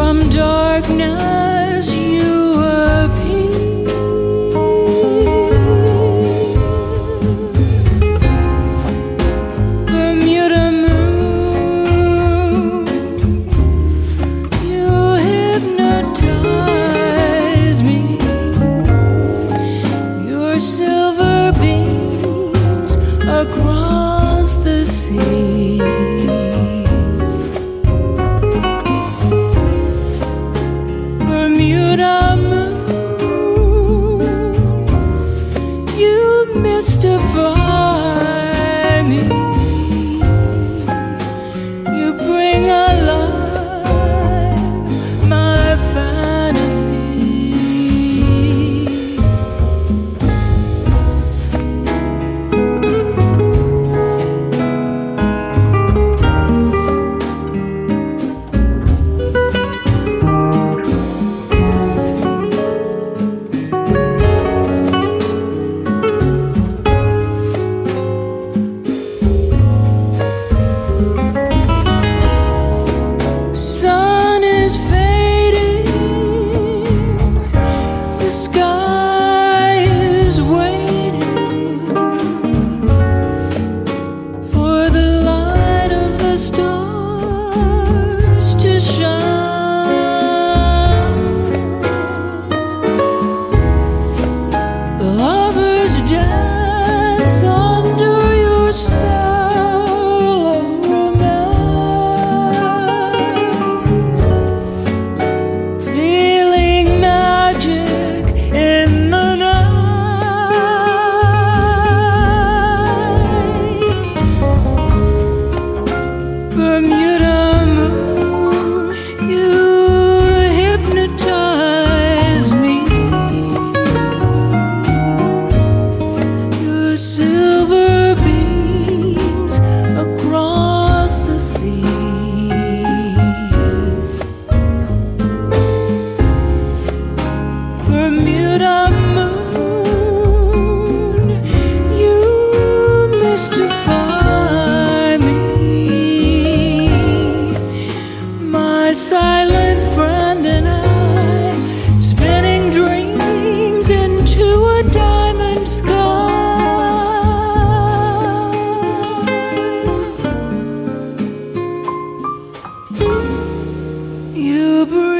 From darkness you appear, Bermuda moon, you hypnotize me. Your silver beams across the sea. Bermuda moon, you mystify me. You bring alive my fantasy. Sun is fading, the sky is waiting for the light of the stars to shine. Lovers dance under your spell of romance, feeling magic in the night. Bermuda moon, you hypnotize me. Your silver beams across the sea. Bermuda moon, you mystify me. My silent friend and I, spinning dreams into a diamond sky. You bring